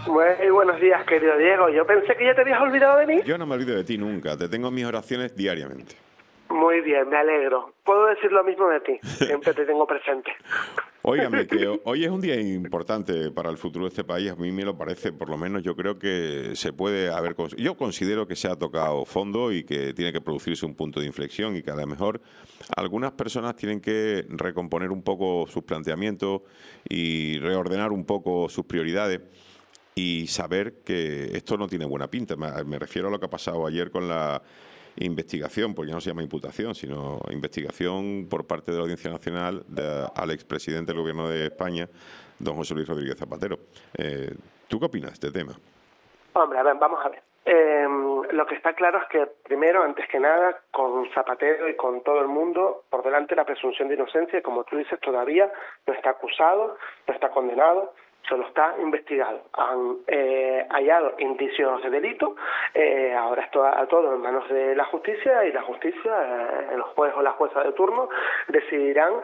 Muy buenos días, querido Diego. Yo pensé que ya te habías olvidado de mí. Yo no me olvido de ti nunca, te tengo en mis oraciones diariamente. Muy bien, me alegro. Puedo decir lo mismo de ti, siempre te tengo presente. Óigame, que hoy es un día importante para el futuro de este país, a mí me lo parece, por lo menos yo creo que se puede haber... Yo considero que se ha tocado fondo y que tiene que producirse un punto de inflexión y que a lo mejor algunas personas tienen que recomponer un poco sus planteamientos y reordenar un poco sus prioridades y saber que esto no tiene buena pinta. Me refiero a lo que ha pasado ayer con la investigación, porque ya no se llama imputación, sino investigación por parte de la Audiencia Nacional al expresidente del Gobierno de España, don José Luis Rodríguez Zapatero. ¿Tú qué opinas de este tema? Hombre, a ver, vamos a ver. Lo que está claro es que, primero, antes que nada, con Zapatero y con todo el mundo, por delante la presunción de inocencia, y como tú dices, todavía no está acusado, no está condenado, solo está investigado. Han hallado indicios de delito, ahora está todo en manos de la justicia, y la justicia, el juez o la jueza de turno, decidirán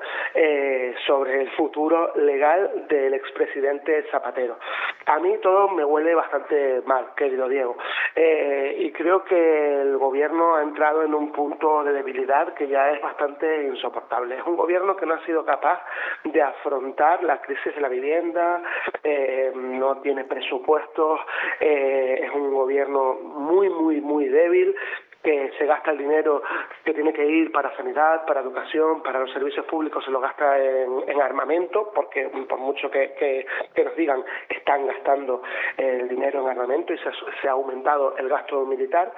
sobre el futuro legal del expresidente Zapatero. A mí todo me huele bastante mal, querido Diego, y creo que el gobierno ha entrado en un punto de debilidad que ya es bastante insoportable. Es un gobierno que no ha sido capaz de afrontar la crisis de la vivienda, no tiene presupuestos, es un gobierno muy débil, que se gasta el dinero que tiene que ir para sanidad, para educación, para los servicios públicos, se lo gasta en armamento, porque por mucho que nos digan, están gastando el dinero en armamento y se ha aumentado el gasto militar.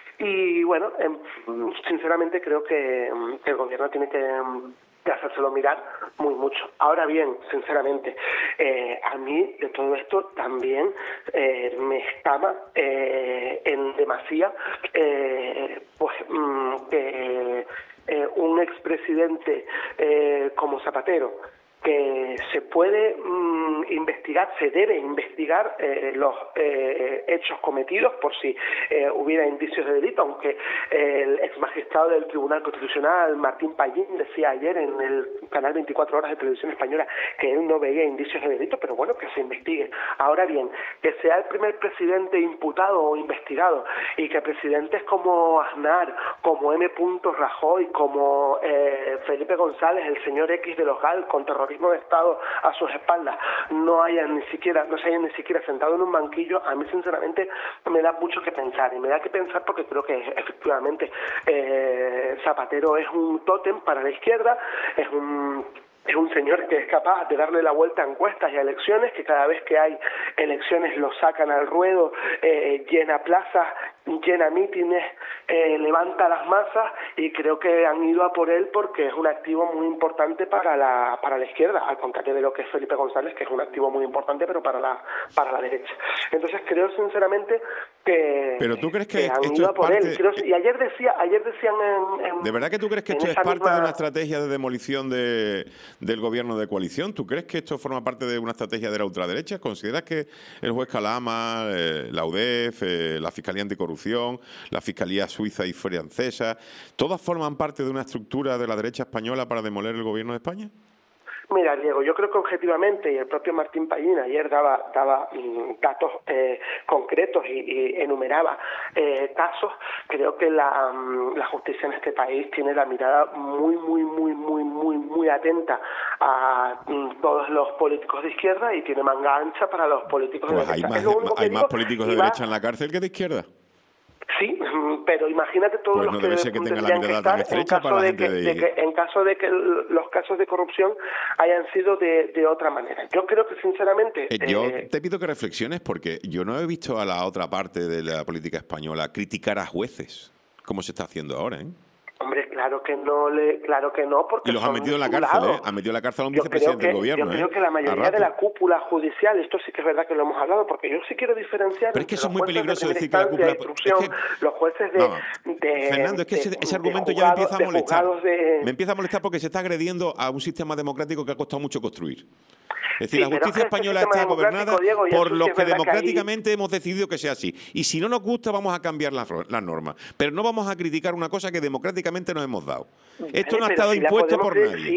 Y bueno, sinceramente creo que el gobierno tiene que hacérselo mirar mucho. Ahora bien, sinceramente, a mí de todo esto también me escama en demasía que un expresidente como Zapatero, que se puede investigar, se debe investigar los hechos cometidos por si hubiera indicios de delito, aunque el exmagistrado del Tribunal Constitucional, Martín Pallín, decía ayer en el canal 24 Horas de Televisión Española que él no veía indicios de delito, pero bueno, que se investigue. Ahora bien, que sea el primer presidente imputado o investigado y que presidentes como Aznar, como M. Rajoy, como Felipe González, el señor X de los GAL, con terrorismo de Estado a sus espaldas, no se hayan ni siquiera sentado en un banquillo, a mí sinceramente me da mucho que pensar, y me da que pensar porque creo que efectivamente Zapatero es un tótem para la izquierda, es un señor que es capaz de darle la vuelta a encuestas y a elecciones, que cada vez que hay elecciones lo sacan al ruedo, llena plazas, llena mítines, levanta las masas, y creo que han ido a por él porque es un activo muy importante para la izquierda, al contrario de lo que es Felipe González, que es un activo muy importante pero para la derecha. Entonces creo sinceramente que, ¿pero tú crees que han esto ido es a por parte... él. Y ayer decían ¿De verdad que tú crees que esto es parte de una estrategia de demolición del gobierno de coalición? ¿Tú crees que esto forma parte de una estrategia de la ultraderecha? ¿Consideras que el juez Calama, la UDEF, la Fiscalía Anticorrupción, la Fiscalía Suiza y francesa, todas forman parte de una estructura de la derecha española para demoler el gobierno de España? Mira, Diego, yo creo que objetivamente, y el propio Martín Pallín ayer daba datos concretos y enumeraba casos, creo que la justicia en este país tiene la mirada muy atenta a todos los políticos de izquierda, y tiene manga ancha para los políticos de derecha. Hay más políticos de derecha en la cárcel que de izquierda. Sí, pero imagínate todos pues los no que debe ser que tenga la tendrían que mirada tan estar estrecha para la gente en caso de que los casos de corrupción hayan sido de otra manera. Yo creo que sinceramente... Yo te pido que reflexiones, porque yo no he visto a la otra parte de la política española criticar a jueces, como se está haciendo ahora, ¿eh? Hombre, claro que no, porque y los han metido en la cárcel, ¿eh? Han metido en la cárcel a un vicepresidente del gobierno, Yo creo que la mayoría de la cúpula judicial, esto sí que es verdad que lo hemos hablado, porque yo sí quiero diferenciar... Pero es que eso es muy peligroso decir que la la cúpula... los jueces Fernando, es que ese argumento ya me empieza a molestar. Me empieza a molestar porque se está agrediendo a un sistema democrático que ha costado mucho construir. Es decir, la justicia española está gobernada por los que democráticamente hemos decidido que sea así. Y si no nos gusta, vamos a cambiar las normas. Pero no vamos a criticar una cosa que democráticamente nos hemos dado. Esto no ha estado impuesto por nadie.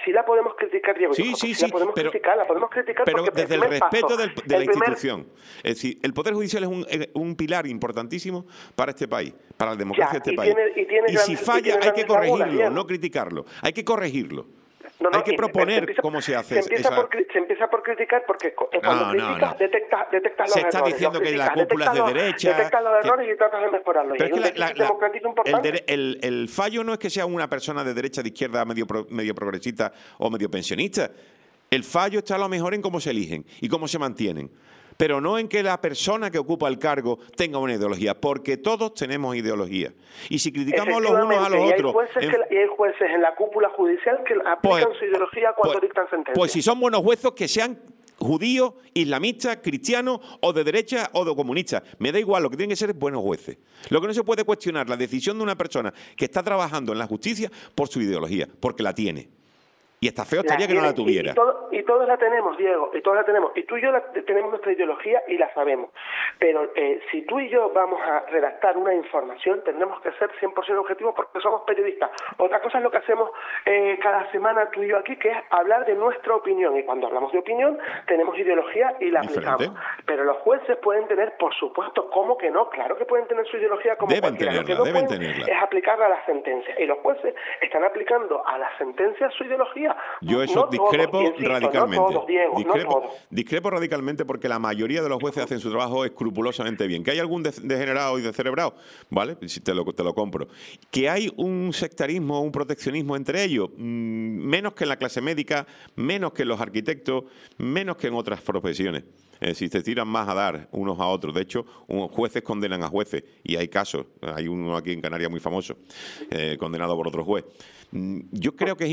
sí la podemos criticar, Diego. Sí, la podemos criticar pero porque desde el respeto de la institución. Es decir, el Poder Judicial es un pilar importantísimo para este país, para la democracia de este país. Y si falla hay que corregirlo, no criticarlo. Hay que corregirlo. Hay que proponer cómo se hace. Se empieza por criticar porque cuando criticas detectas los errores. Se está diciendo que la cúpula es de derecha. Detectas los errores y tratas de mejorarlo. Pero es que democrático importante. El fallo no es que sea una persona de derecha, de izquierda, medio progresista o medio pensionista. El fallo está a lo mejor en cómo se eligen y cómo se mantienen. Pero no en que la persona que ocupa el cargo tenga una ideología, porque todos tenemos ideología. Y si criticamos los unos a los otros... Y hay jueces en la cúpula judicial que aplican su ideología cuando dictan sentencias. Pues si son buenos jueces, que sean judíos, islamistas, cristianos o de derecha o de comunistas. Me da igual, lo que tienen que ser es buenos jueces. Lo que no se puede cuestionar la decisión de una persona que está trabajando en la justicia por su ideología, porque la tiene. Y hasta feo estaría que no la tuviera. Y todos la tenemos, Diego, y todos la tenemos. Y tú y yo tenemos nuestra ideología y la sabemos. Pero si tú y yo vamos a redactar una información, tendremos que ser 100% objetivos porque somos periodistas. Otra cosa es lo que hacemos cada semana tú y yo aquí, que es hablar de nuestra opinión. Y cuando hablamos de opinión, tenemos ideología y la aplicamos. Pero los jueces pueden tener, por supuesto, ¿cómo que no? Claro que pueden tener su ideología como cualquiera. Lo que no pueden es aplicarla a las sentencias. Y los jueces están aplicando a las sentencias su ideología. Yo eso discrepo radicalmente. No todos, Diego, discrepo radicalmente porque la mayoría de los jueces hacen su trabajo escrupulosamente bien. Que hay algún degenerado y descerebrado, ¿vale? Te lo compro. Que hay un sectarismo, un proteccionismo entre ellos, menos que en la clase médica, menos que en los arquitectos, menos que en otras profesiones. Si se tiran más a dar unos a otros. De hecho, jueces condenan a jueces. Y hay casos. Hay uno aquí en Canarias muy famoso, condenado por otro juez. Yo creo que es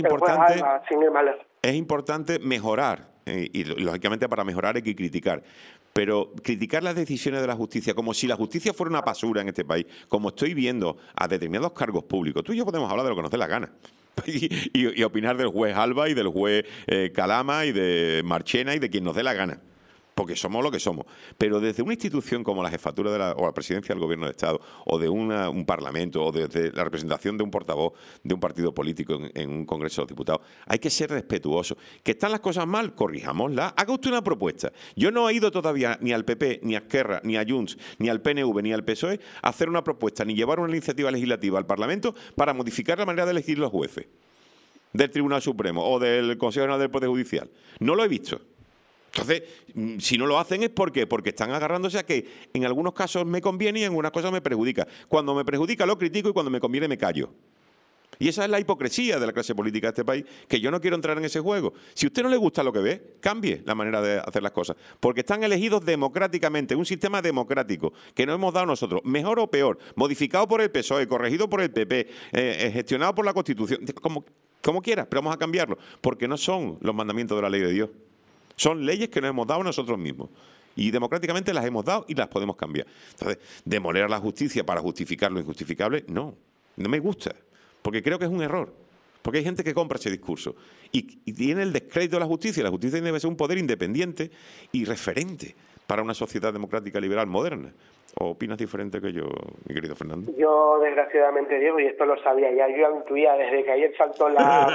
importante mejorar. Y lógicamente para mejorar hay que criticar. Pero criticar las decisiones de la justicia como si la justicia fuera una basura en este país, como estoy viendo a determinados cargos públicos. Tú y yo podemos hablar de lo que nos dé la gana. Y opinar del juez Alba y del juez Calama y de Marchena y de quien nos dé la gana. Porque somos lo que somos. Pero desde una institución como la jefatura o la presidencia del Gobierno de Estado, o de un Parlamento, o desde la representación de un portavoz de un partido político en un Congreso de los Diputados, hay que ser respetuosos. ¿Que están las cosas mal? Corrijámoslas. Haga usted una propuesta. Yo no he ido todavía ni al PP, ni a Esquerra, ni a Junts, ni al PNV, ni al PSOE a hacer una propuesta, ni llevar una iniciativa legislativa al Parlamento para modificar la manera de elegir los jueces del Tribunal Supremo o del Consejo General del Poder Judicial. No lo he visto. Entonces, si no lo hacen es porque están agarrándose a que en algunos casos me conviene y en algunas cosas me perjudica. Cuando me perjudica lo critico y cuando me conviene me callo. Y esa es la hipocresía de la clase política de este país, que yo no quiero entrar en ese juego. Si a usted no le gusta lo que ve, cambie la manera de hacer las cosas. Porque están elegidos democráticamente, un sistema democrático que nos hemos dado nosotros, mejor o peor, modificado por el PSOE, corregido por el PP, gestionado por la Constitución, como quieras, pero vamos a cambiarlo, porque no son los mandamientos de la ley de Dios. Son leyes que nos hemos dado nosotros mismos. Y democráticamente las hemos dado y las podemos cambiar. Entonces, demoler a la justicia para justificar lo injustificable, no me gusta. Porque creo que es un error. Porque hay gente que compra ese discurso. Y tiene el descrédito de la justicia. La justicia debe ser un poder independiente y referente para una sociedad democrática liberal moderna. ¿O opinas diferente que yo, mi querido Fernando? Yo, desgraciadamente, Diego, y esto lo sabía ya, yo ya intuía desde que ayer saltó la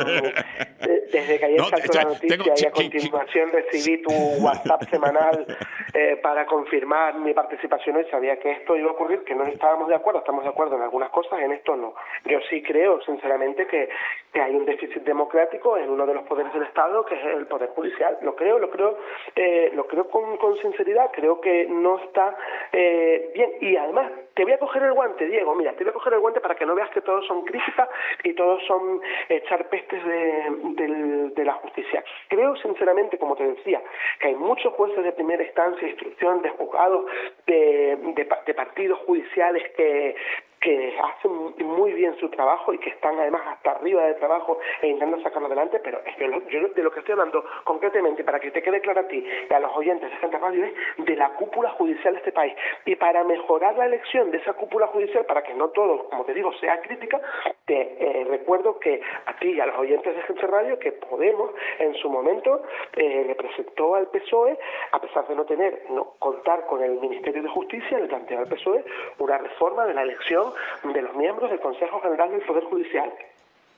noticia y a continuación recibí tu WhatsApp semanal para confirmar mi participación hoy, sabía que esto iba a ocurrir, que no estábamos de acuerdo, estamos de acuerdo en algunas cosas, en esto no. Yo sí creo, sinceramente, que hay un déficit democrático en uno de los poderes del Estado, que es el Poder Judicial. Lo creo con sinceridad, creo que no está bien. Y además, te voy a coger el guante, Diego, mira, te voy a coger el guante para que no veas que todos son críticas y todos son echar pestes de la justicia. Creo, sinceramente, como te decía, que hay muchos jueces de primera instancia, de instrucción, de juzgados, de partidos judiciales que hacen muy bien su trabajo y que están además hasta arriba del trabajo e intentan sacarlo adelante, pero yo de lo que estoy hablando concretamente, para que te quede claro a ti y a los oyentes de Gente Radio, es de la cúpula judicial de este país. Y para mejorar la elección de esa cúpula judicial, para que no todo, como te digo, sea crítica, te recuerdo que a ti y a los oyentes de Gente Radio, que Podemos en su momento le presentó al PSOE, a pesar de no contar con el Ministerio de Justicia, le planteó al PSOE una reforma de la elección de los miembros del Consejo General del Poder Judicial.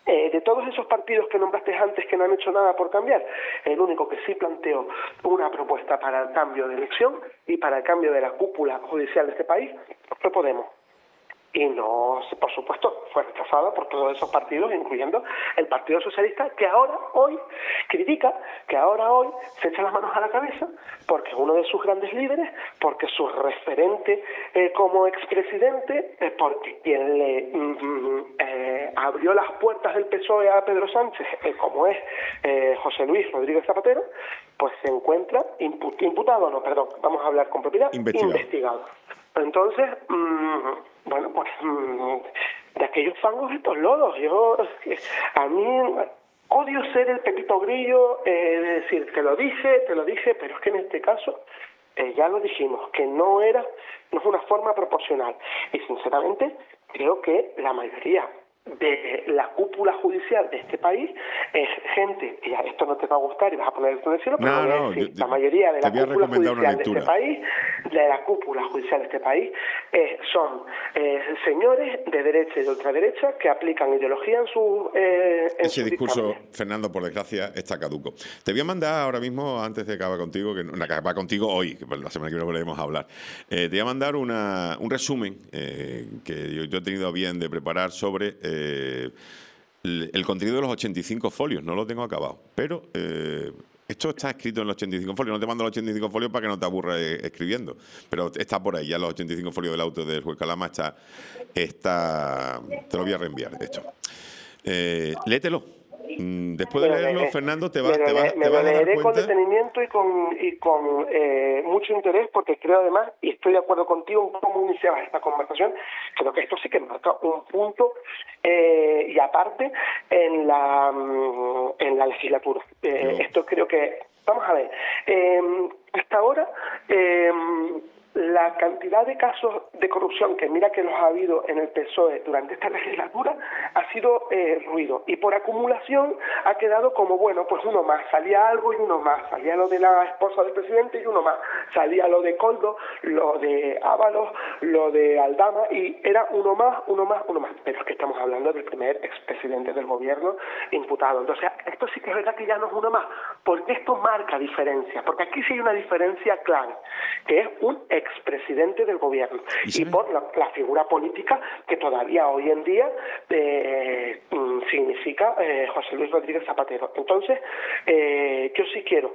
De todos esos partidos que nombraste antes que no han hecho nada por cambiar, el único que sí planteó una propuesta para el cambio de elección y para el cambio de la cúpula judicial de este país fue Podemos. Y no, por supuesto, fue rechazada por todos esos partidos, incluyendo el Partido Socialista, que hoy critica, que hoy se echa las manos a la cabeza, porque uno de sus grandes líderes, porque su referente como expresidente, porque quien le abrió las puertas del PSOE a Pedro Sánchez, como es José Luis Rodríguez Zapatero, pues se encuentra vamos a hablar con propiedad, investigado. Entonces, bueno, pues de aquellos fangos estos lodos. A mí odio ser el pepito grillo, de decir, te lo dije, pero es que en este caso ya lo dijimos, que no es una forma proporcional. Y sinceramente creo que la mayoría de la cúpula judicial de este país es gente, y esto no te va a gustar y vas a poner esto en el cielo, pero la mayoría de la cúpula judicial de este país, son señores de derecha y de ultraderecha que aplican ideología en su ese discurso, dictámenes. Fernando, por desgracia, está caduco. Te voy a mandar ahora mismo, antes de acabar contigo, que acaba contigo hoy, que la semana que viene volveremos a hablar, te voy a mandar un resumen que yo he tenido a bien de preparar sobre el contenido de los 85 folios. No lo tengo acabado, pero esto está escrito en los 85 folios. No te mando los 85 folios para que no te aburras escribiendo, pero está por ahí ya los 85 folios del auto del juez Calama. Te lo voy a reenviar, de hecho. Léetelo. Después de leerlo, Fernando, te vas a dar cuenta. Me lo leeré con detenimiento y con mucho interés, porque creo además, y estoy de acuerdo contigo en cómo iniciabas esta conversación, creo que esto sí que marca un punto y aparte en la legislatura. Esto creo que, vamos a ver, hasta ahora la cantidad de casos de corrupción, que mira que los ha habido en el PSOE durante esta legislatura, ha sido ruido. Y por acumulación ha quedado como, bueno, pues uno más. Salía algo y uno más. Salía lo de la esposa del presidente y uno más. Salía lo de Coldo, lo de Ábalos, lo de Aldama, y era uno más. Pero es que estamos hablando del primer expresidente del gobierno imputado. Entonces, esto sí que es verdad que ya no es uno más, porque esto marca diferencia. Porque aquí sí hay una diferencia clara, que es un expresidente del gobierno, y por la figura política que todavía hoy en día significa José Luis Rodríguez Zapatero. Entonces, yo sí quiero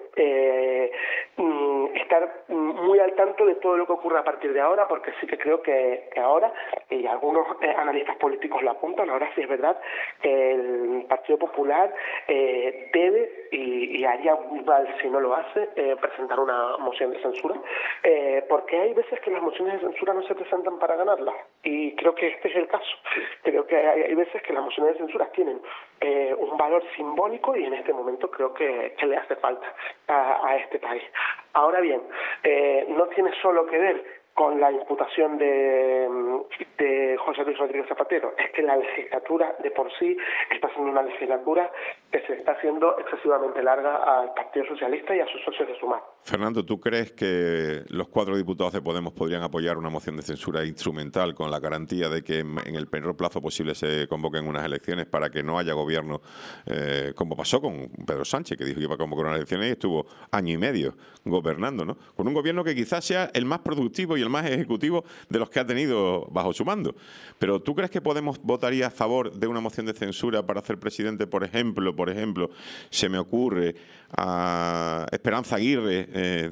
estar muy al tanto de todo lo que ocurre a partir de ahora, porque sí que creo que ahora, y algunos analistas políticos lo apuntan, ahora sí es verdad que el Partido Popular debe, y haría mal si no lo hace, presentar una moción de censura, porque hay veces que las mociones de censura no se presentan para ganarlas, y creo que este es el caso. Creo que hay veces que las mociones de censura tienen un valor simbólico, y en este momento creo que le hace falta a este país. Ahora bien, no tiene solo que ver con la imputación de José Luis Rodríguez Zapatero. Es que la legislatura de por sí está siendo una legislatura que se está haciendo excesivamente larga al Partido Socialista y a sus socios de Sumar. Fernando, ¿tú crees que los 4 diputados de Podemos podrían apoyar una moción de censura instrumental con la garantía de que en el menor plazo posible se convoquen unas elecciones para que no haya gobierno, como pasó con Pedro Sánchez, que dijo que iba a convocar unas elecciones y estuvo año y medio gobernando, ¿no? Con un gobierno que quizás sea el más productivo y el más ejecutivo de los que ha tenido bajo su mando. Pero ¿tú crees que Podemos votaría a favor de una moción de censura para hacer presidente, por ejemplo, se me ocurre, a Esperanza Aguirre? En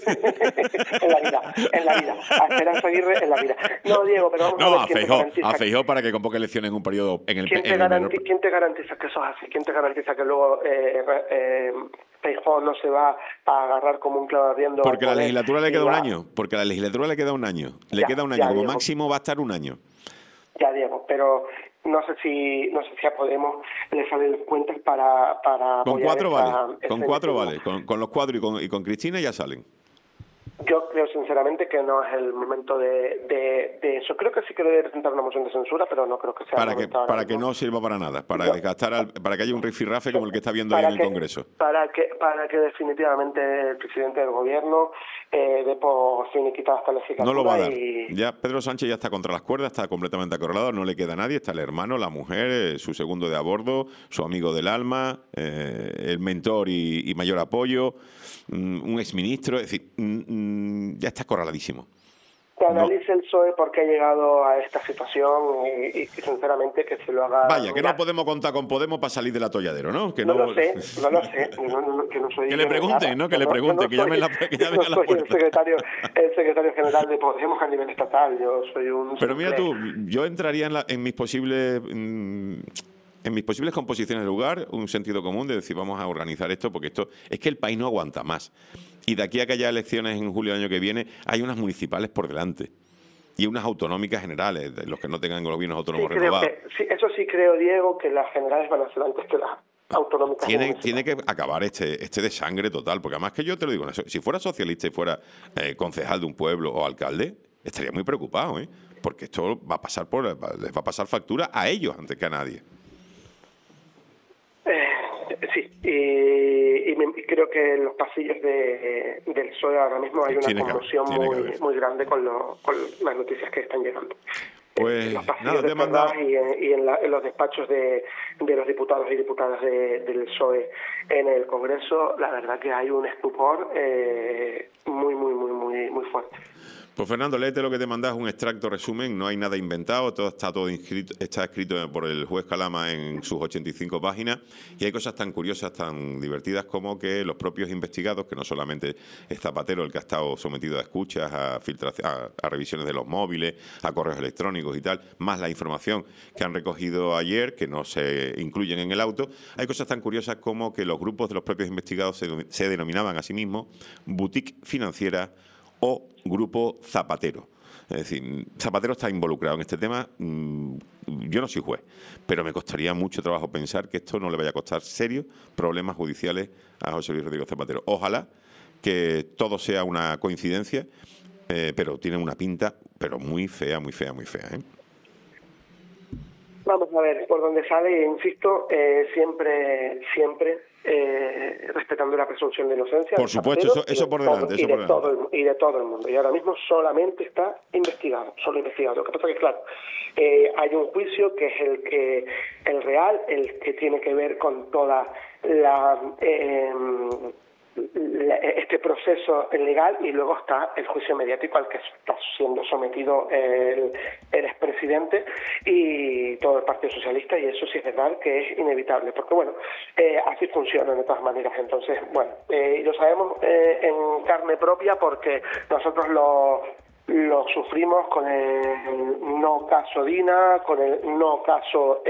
la vida. A Esperanza Aguirre en la vida. No, Diego, pero vamos a Feijóo para que convoque elecciones en un periodo... ¿Quién te garantiza que eso es así? ¿Quién te garantiza que luego Feijóo no se va a agarrar como un clavo ardiendo? Porque la legislatura le queda un año. Porque la legislatura le queda un año. Como Diego. Máximo va a estar un año. Ya, Diego, pero no sé si a Podemos le salen cuentas para con 4 vale. Con 4 vale. Con los 4 y con Cristina ya salen. Yo creo sinceramente que no es el momento de eso. Creo que sí que debe presentar una moción de censura, pero no creo que sea el momento ahora para que mismo. no sirva para nada, para No. desgastar, para que haya un rifirrafe como el que está viendo ahí en el Congreso. Para que definitivamente el presidente del gobierno dé por finiquitada esta legislatura. No lo va a dar. Ya Pedro Sánchez ya está contra las cuerdas, está completamente acorralado, no le queda a nadie, está el hermano, la mujer, su segundo de a bordo, su amigo del alma, el mentor y mayor apoyo, un exministro, es decir, ya está acorraladísimo. Que analice el PSOE por qué ha llegado a esta situación y sinceramente que se lo haga. Vaya, que no podemos contar con Podemos para salir del atolladero, ¿no? Que no lo sé, que no soy. Que le pregunten, ¿no? Que le pregunten, que llamen a la puerta. El secretario general de Podemos a nivel estatal, yo soy un. Pero mira tú, yo entraría en mis posibles composiciones de lugar, un sentido común de decir vamos a organizar esto, porque esto es que el país no aguanta más. Y de aquí a que haya elecciones en julio del año que viene, hay unas municipales por delante. Y unas autonómicas generales, de los que no tengan gobiernos autónomos renovados. Eso sí creo, Diego, que las generales van a ser antes que las autonómicas. Tiene que acabar este desangre total, porque además que yo te lo digo, si fuera socialista y fuera concejal de un pueblo o alcalde, estaría muy preocupado, porque esto les va a pasar factura a ellos antes que a nadie. Sí, y creo que en los pasillos del PSOE ahora mismo hay una conmoción muy grande con las noticias que están llegando. Pues nada, te he mandado. Y en los despachos de los diputados y diputadas del PSOE en el Congreso, la verdad que hay un estupor muy fuerte. Pues Fernando, léete lo que te mandas, un extracto resumen, no hay nada inventado, está escrito por el juez Calama en sus 85 páginas y hay cosas tan curiosas, tan divertidas como que los propios investigados, que no solamente es Zapatero el que ha estado sometido a escuchas, a revisiones de los móviles, a correos electrónicos y tal, más la información que han recogido ayer, que no se incluyen en el auto, hay cosas tan curiosas como que los grupos de los propios investigados se denominaban a sí mismos boutique financiera o Grupo Zapatero. Es decir, Zapatero está involucrado en este tema. Yo no soy juez, pero me costaría mucho trabajo pensar que esto no le vaya a costar serios problemas judiciales a José Luis Rodríguez Zapatero. Ojalá que todo sea una coincidencia, pero tiene una pinta pero muy fea, ¿eh? Vamos a ver por dónde sale, insisto, siempre respetando la presunción de inocencia. Por supuesto, eso por delante. Y de todo el mundo. Y ahora mismo solamente está solo investigado. Lo que pasa es que, claro, hay un juicio que es el real, el que tiene que ver con toda este proceso legal, y luego está el juicio mediático al que está siendo sometido el expresidente y todo el Partido Socialista, y eso sí es verdad que es inevitable, porque bueno, así funciona de todas maneras. Entonces, bueno, lo sabemos en carne propia porque nosotros lo sufrimos con el no caso Dina, con el no caso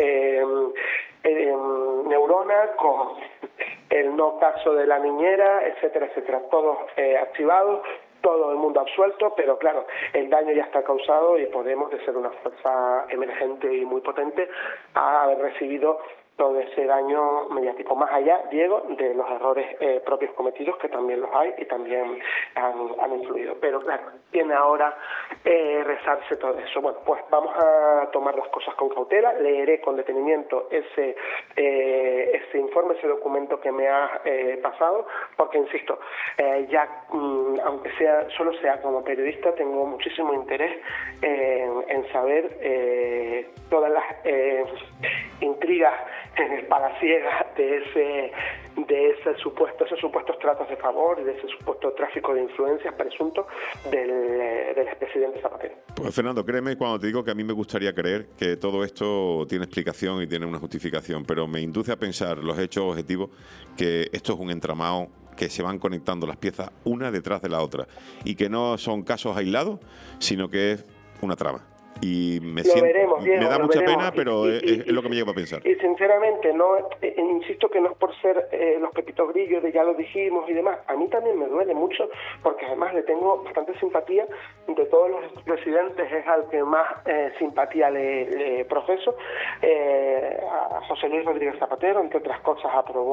Neurona, con el no caso de la niñera, etcétera, todos archivados, todo el mundo absuelto, pero claro, el daño ya está causado y Podemos, de ser una fuerza emergente y muy potente, a haber recibido todo ese daño mediático, más allá, Diego, de los errores propios cometidos, que también los hay y también han influido. Pero claro, tiene ahora rezarse todo eso. Bueno, pues vamos a tomar las cosas con cautela, leeré con detenimiento ese informe, ese documento que me has pasado, porque insisto, aunque solo sea como periodista, tengo muchísimo interés en saber todas las intrigas palaciegas de esos supuestos tratos de favor y de ese supuesto tráfico de influencias presunto del expresidente Zapatero. Pues Fernando, créeme cuando te digo que a mí me gustaría creer que todo esto tiene explicación y tiene una justificación, pero me induce a pensar los hechos objetivos que esto es un entramado que se van conectando las piezas una detrás de la otra y que no son casos aislados, sino que es una trama. Y me da mucha pena, pero es lo que me lleva a pensar. Y sinceramente, insisto que no es por ser los pepitos grillos de ya lo dijimos y demás. A mí también me duele mucho, porque además le tengo bastante simpatía. De todos los presidentes es al que más simpatía le profeso. A José Luis Rodríguez Zapatero, entre otras cosas, aprobó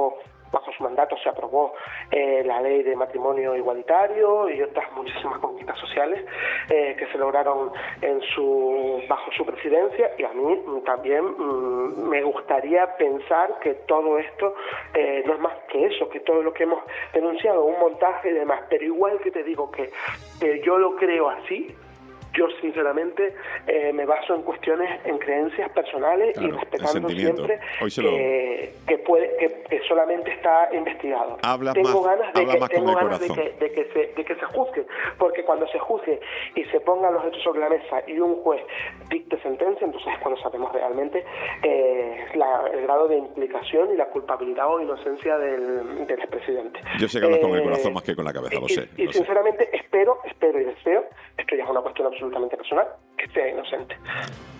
bajo su mandato se aprobó la ley de matrimonio igualitario y otras muchísimas conquistas sociales que se lograron bajo su presidencia, y a mí también me gustaría pensar que todo esto no es más que eso, que todo lo que hemos denunciado, un montaje y demás, pero igual que te digo que yo lo creo así. Yo sinceramente me baso en cuestiones, en creencias personales, claro, y respetando siempre que solamente está investigado. Tengo ganas de que se juzgue, porque cuando se juzgue y se pongan los hechos sobre la mesa y un juez dicte sentencia, entonces es cuando sabemos realmente el grado de implicación y la culpabilidad o inocencia del expresidente. Yo sé que hablas con el corazón más que con la cabeza, lo sé. Y sinceramente espero y deseo, esto ya es una cuestión absolutamente personal, que sea inocente.